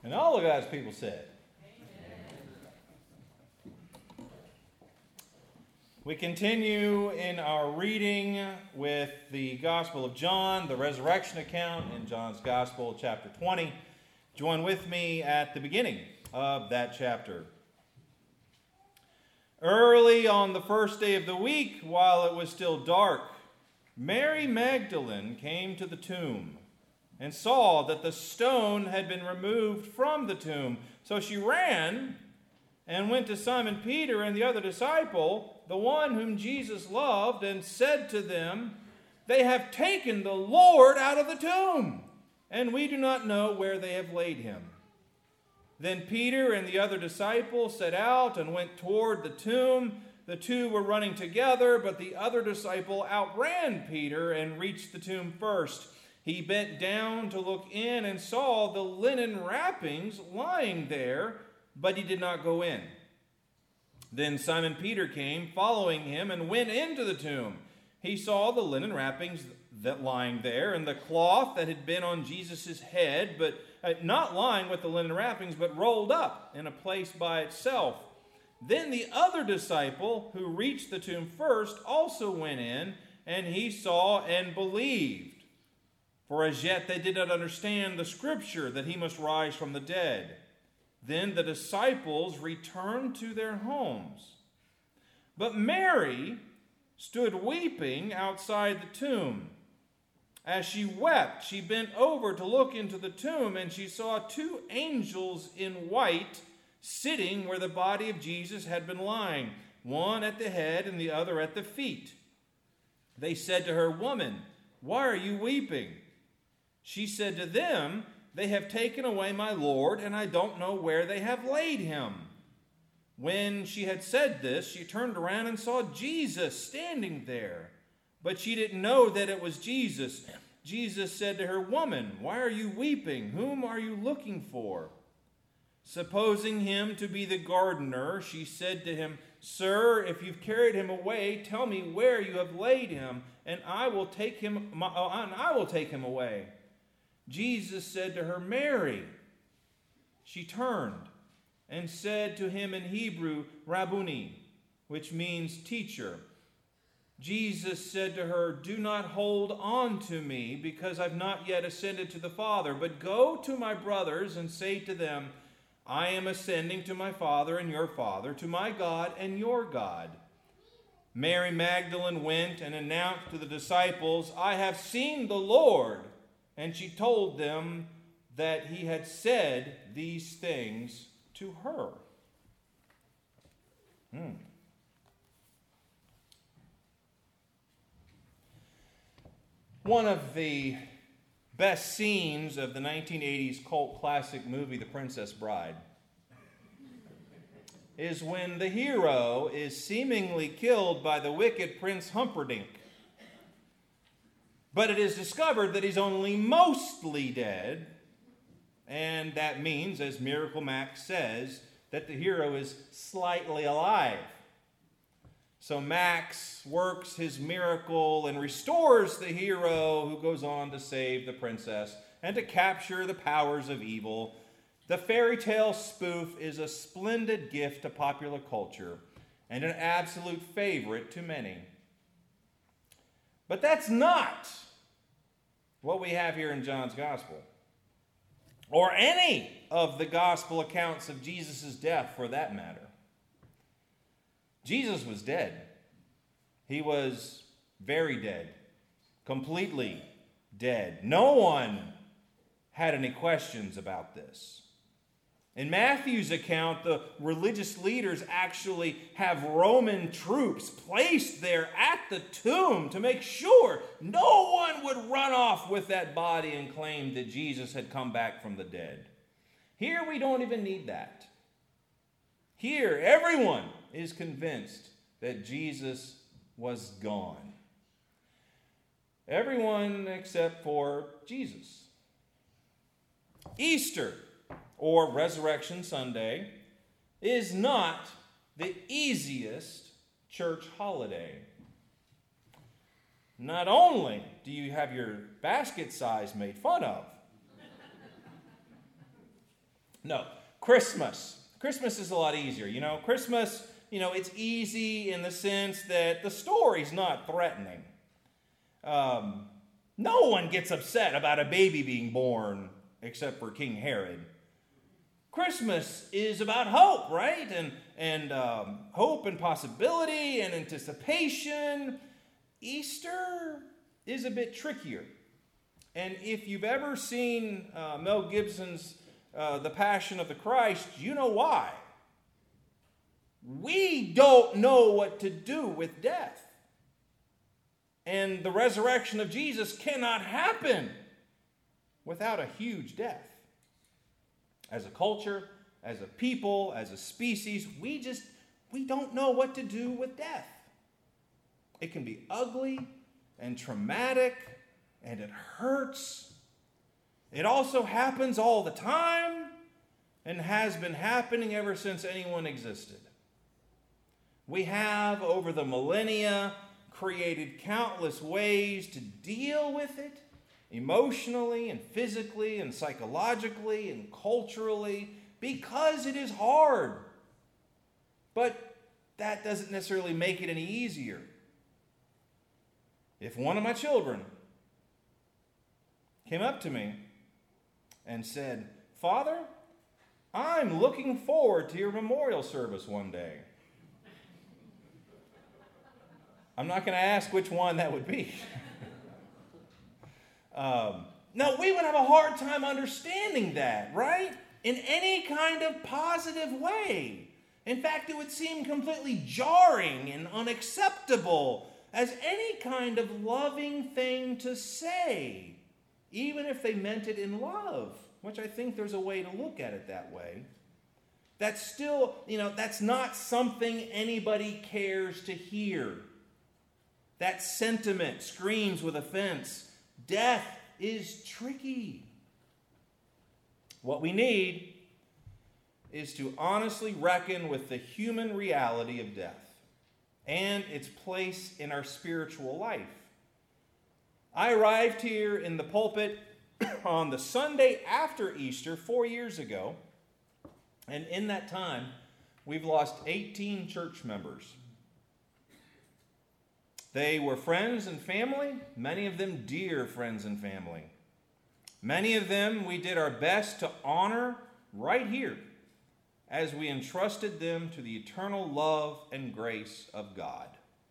And all of God's people said. We continue in our reading with the Gospel of John, the resurrection account in John's Gospel, chapter 20. Join with me at the beginning of that chapter. Early on the first day of the week, while it was still dark, Mary Magdalene came to the tomb and saw that the stone had been removed from the tomb. So she ran and went to Simon Peter and the other disciple, the one whom Jesus loved, and said to them, "They have taken the Lord out of the tomb, and we do not know where they have laid him." Then Peter and the other disciple set out and went toward the tomb. The two were running together, but the other disciple outran Peter and reached the tomb first. He bent down to look in and saw the linen wrappings lying there, but he did not go in. Then Simon Peter came, following him, and went into the tomb. He saw the linen wrappings that lying there, and the cloth that had been on Jesus' head, but not lying with the linen wrappings, but rolled up in a place by itself. Then the other disciple, who reached the tomb first, also went in, and he saw and believed. For as yet they did not understand the scripture that he must rise from the dead. Then the disciples returned to their homes. But Mary stood weeping outside the tomb. As she wept, she bent over to look into the tomb, and she saw two angels in white sitting where the body of Jesus had been lying, one at the head and the other at the feet. They said to her, "Woman, why are you weeping?" She said to them, "They have taken away my Lord, and I don't know where they have laid him." When she had said this, she turned around and saw Jesus standing there, but she didn't know that it was Jesus. Jesus said to her, "Woman, why are you weeping? Whom are you looking for?" Supposing him to be the gardener, she said to him, "Sir, if you've carried him away, tell me where you have laid him, and I will take him away." Jesus said to her, "Mary." She turned and said to him in Hebrew, "Rabboni," which means teacher. Jesus said to her, "Do not hold on to me, because I've not yet ascended to the Father, but go to my brothers and say to them, I am ascending to my Father and your Father, to my God and your God." Mary Magdalene went and announced to the disciples, "I have seen the Lord." And she told them that he had said these things to her. One of the best scenes of the 1980s cult classic movie, The Princess Bride, is when the hero is seemingly killed by the wicked Prince Humperdinck. But it is discovered that he's only mostly dead, and that means, as Miracle Max says, that the hero is slightly alive. So Max works his miracle and restores the hero, who goes on to save the princess and to capture the powers of evil. The fairy tale spoof is a splendid gift to popular culture and an absolute favorite to many. But that's not what we have here in John's Gospel, or any of the Gospel accounts of Jesus' death for that matter. Jesus was dead. He was very dead, completely dead. No one had any questions about this. In Matthew's account, the religious leaders actually have Roman troops placed there at the tomb to make sure no one would run off with that body and claim that Jesus had come back from the dead. Here we don't even need that. Here, everyone is convinced that Jesus was gone. Everyone except for Jesus. Easter, or Resurrection Sunday, is not the easiest church holiday. Not only do you have your basket size made fun of, No, Christmas. Christmas is a lot easier. Christmas, it's easy in the sense that the story's not threatening. No one gets upset about a baby being born except for King Herod. Christmas is about hope, right? And hope and possibility and anticipation. Easter is a bit trickier. And if you've ever seen Mel Gibson's The Passion of the Christ, you know why. We don't know what to do with death. And the resurrection of Jesus cannot happen without a huge death. As a culture, as a people, as a species, we don't know what to do with death. It can be ugly and traumatic, and it hurts. It also happens all the time and has been happening ever since anyone existed. We have, over the millennia, created countless ways to deal with it, emotionally and physically and psychologically and culturally, because it is hard. But that doesn't necessarily make it any easier. If one of my children came up to me and said, "Father, I'm looking forward to your memorial service one day," I'm not going to ask which one that would be. No, we would have a hard time understanding that, right? In any kind of positive way. In fact, it would seem completely jarring and unacceptable as any kind of loving thing to say, even if they meant it in love, which I think there's a way to look at it that way. That's still, that's not something anybody cares to hear. That sentiment screams with offense. Death is tricky. What we need is to honestly reckon with the human reality of death and its place in our spiritual life. I arrived here in the pulpit on the Sunday after Easter 4 years ago, and in that time, we've lost 18 church members. They were friends and family, many of them dear friends and family. Many of them we did our best to honor right here as we entrusted them to the eternal love and grace of God.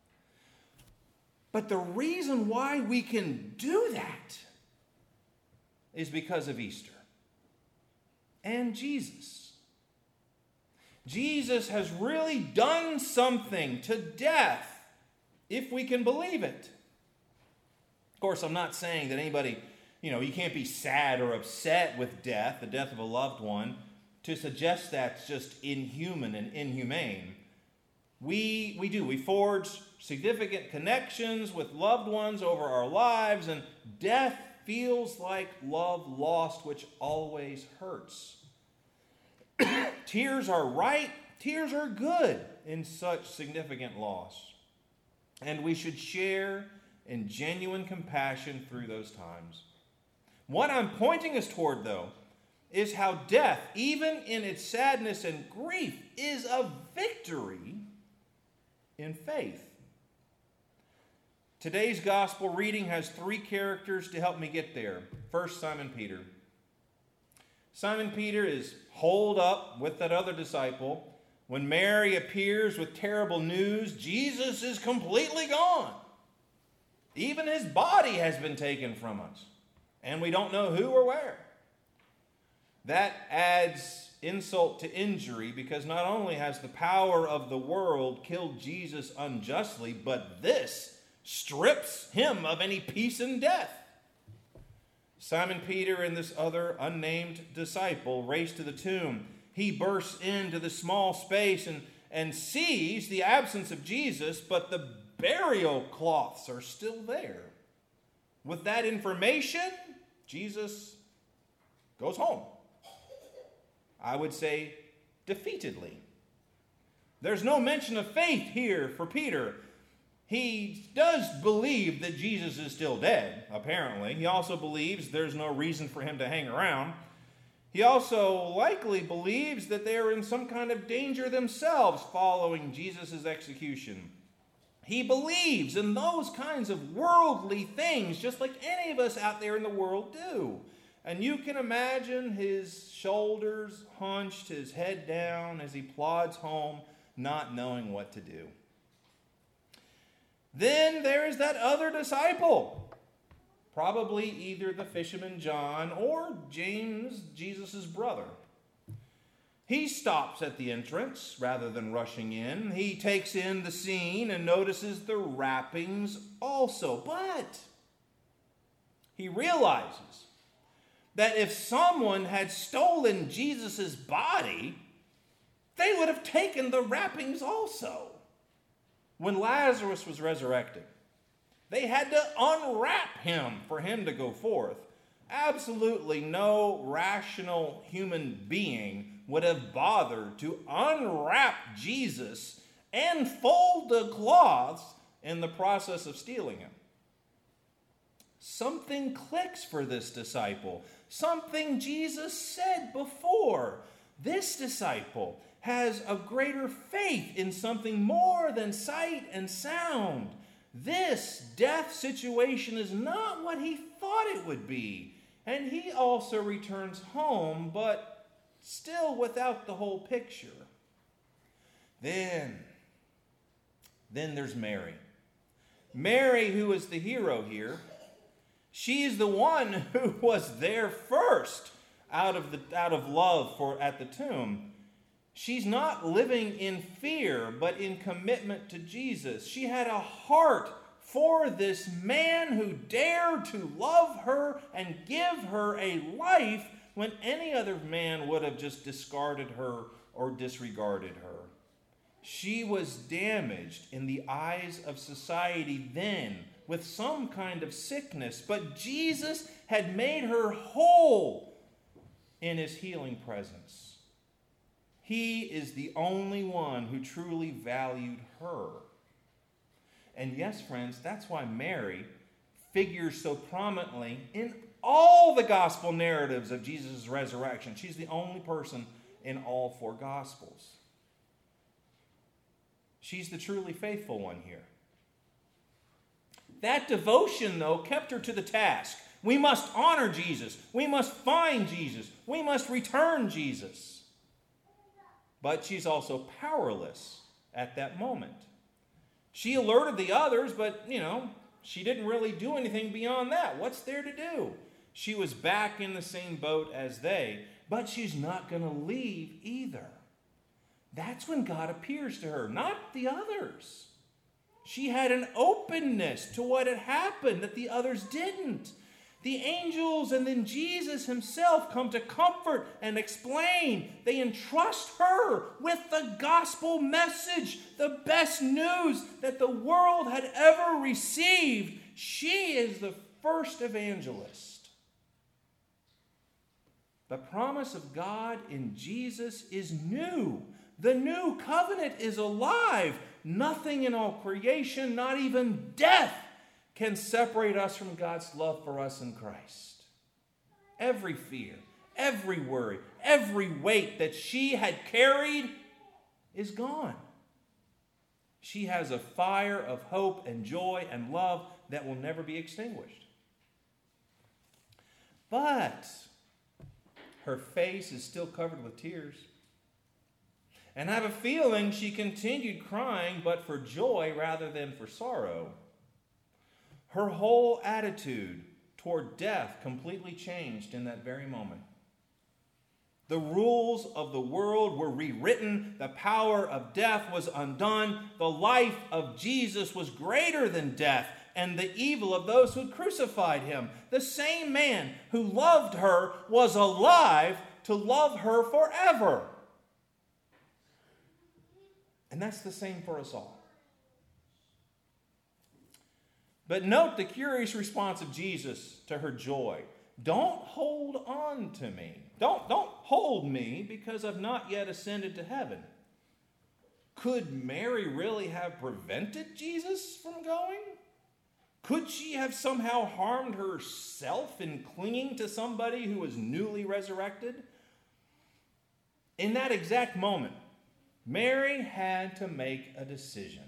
But the reason why we can do that is because of Easter and Jesus. Jesus has really done something to death, if we can believe it. Of course, I'm not saying that anybody, you can't be sad or upset with death, the death of a loved one, to suggest that's just inhuman and inhumane. We do. We forge significant connections with loved ones over our lives, and death feels like love lost, which always hurts. Tears are right. Tears are good in such significant loss. And we should share in genuine compassion through those times. What I'm pointing us toward, though, is how death, even in its sadness and grief, is a victory in faith. Today's gospel reading has 3 characters to help me get there. First, Simon Peter. Simon Peter is holed up with that other disciple. When Mary appears with terrible news, Jesus is completely gone. Even his body has been taken from us, and we don't know who or where. That adds insult to injury, because not only has the power of the world killed Jesus unjustly, but this strips him of any peace in death. Simon Peter and this other unnamed disciple race to the tomb. He bursts into the small space and sees the absence of Jesus, but the burial cloths are still there. With that information, Jesus goes home. I would say defeatedly. There's no mention of faith here for Peter. He does believe that Jesus is still dead, apparently. He also believes there's no reason for him to hang around. He also likely believes that they are in some kind of danger themselves following Jesus' execution. He believes in those kinds of worldly things, just like any of us out there in the world do. And you can imagine his shoulders hunched, his head down as he plods home, not knowing what to do. Then there is that other disciple, probably either the fisherman John or James, Jesus' brother. He stops at the entrance rather than rushing in. He takes in the scene and notices the wrappings also. But he realizes that if someone had stolen Jesus' body, they would have taken the wrappings also. When Lazarus was resurrected, they had to unwrap him for him to go forth. Absolutely no rational human being would have bothered to unwrap Jesus and fold the cloths in the process of stealing him. Something clicks for this disciple. Something Jesus said before. This disciple has a greater faith in something more than sight and sound. This death situation is not what he thought it would be. And he also returns home, but still without the whole picture. Then there's Mary. Mary, who is the hero here, she's the one who was there first out of love at the tomb. She's not living in fear, but in commitment to Jesus. She had a heart for this man who dared to love her and give her a life when any other man would have just discarded her or disregarded her. She was damaged in the eyes of society then with some kind of sickness, but Jesus had made her whole in his healing presence. He is the only one who truly valued her. And yes, friends, that's why Mary figures so prominently in all the gospel narratives of Jesus' resurrection. She's the only person in all four gospels. She's the truly faithful one here. That devotion, though, kept her to the task. We must honor Jesus. We must find Jesus. We must return Jesus. But she's also powerless at that moment. She alerted the others, but, she didn't really do anything beyond that. What's there to do? She was back in the same boat as they, but she's not going to leave either. That's when God appears to her, not the others. She had an openness to what had happened that the others didn't. The angels and then Jesus himself come to comfort and explain. They entrust her with the gospel message, the best news that the world had ever received. She is the first evangelist. The promise of God in Jesus is new. The new covenant is alive. Nothing in all creation, not even death, can separate us from God's love for us in Christ. Every fear, every worry, every weight that she had carried is gone. She has a fire of hope and joy and love that will never be extinguished. But her face is still covered with tears. And I have a feeling she continued crying, but for joy rather than for sorrow. Her whole attitude toward death completely changed in that very moment. The rules of the world were rewritten. The power of death was undone. The life of Jesus was greater than death and the evil of those who crucified him. The same man who loved her was alive to love her forever. And that's the same for us all. But note the curious response of Jesus to her joy. Don't hold on to me. Don't hold me because I've not yet ascended to heaven. Could Mary really have prevented Jesus from going? Could she have somehow harmed herself in clinging to somebody who was newly resurrected? In that exact moment, Mary had to make a decision.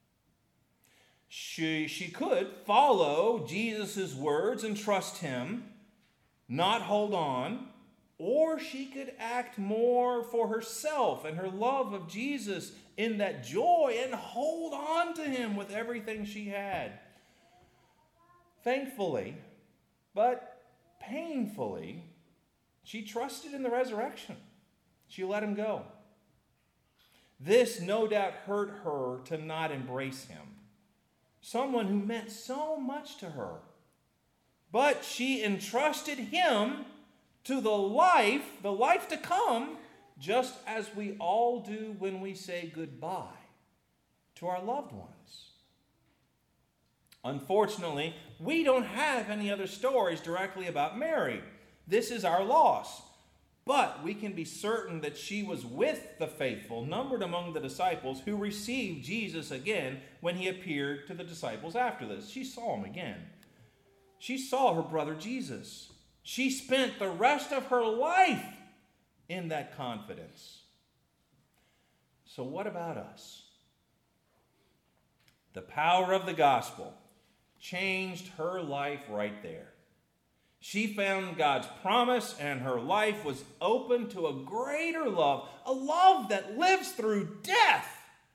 She could follow Jesus' words and trust him, not hold on, or she could act more for herself and her love of Jesus in that joy and hold on to him with everything she had. Thankfully, but painfully, she trusted in the resurrection. She let him go. This no doubt hurt her to not embrace him, someone who meant so much to her. But she entrusted him to the life to come, just as we all do when we say goodbye to our loved ones. Unfortunately, we don't have any other stories directly about Mary. This is our loss. But we can be certain that she was with the faithful, numbered among the disciples, who received Jesus again when he appeared to the disciples after this. She saw him again. She saw her brother Jesus. She spent the rest of her life in that confidence. So what about us? The power of the gospel changed her life right there. She found God's promise, and her life was open to a greater love, a love that lives through death.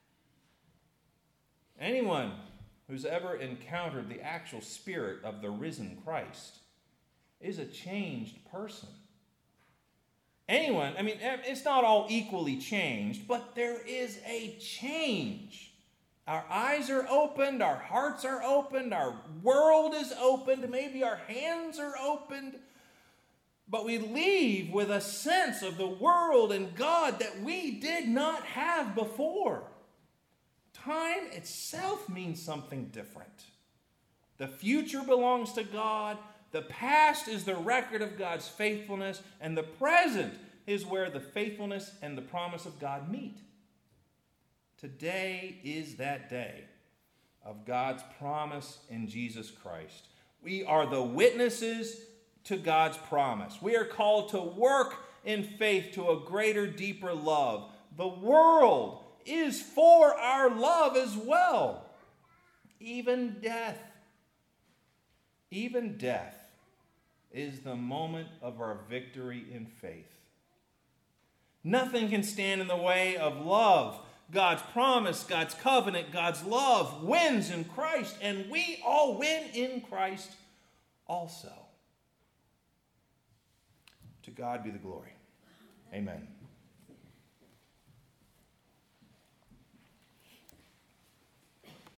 Anyone who's ever encountered the actual spirit of the risen Christ is a changed person. Anyone, it's not all equally changed, but there is a change. Our eyes are opened, our hearts are opened, our world is opened, maybe our hands are opened, but we leave with a sense of the world and God that we did not have before. Time itself means something different. The future belongs to God, the past is the record of God's faithfulness, and the present is where the faithfulness and the promise of God meet. Today is that day of God's promise in Jesus Christ. We are the witnesses to God's promise. We are called to work in faith to a greater, deeper love. The world is for our love as well. Even death is the moment of our victory in faith. Nothing can stand in the way of love. God's promise, God's covenant, God's love wins in Christ, and we all win in Christ also. To God be the glory. Amen.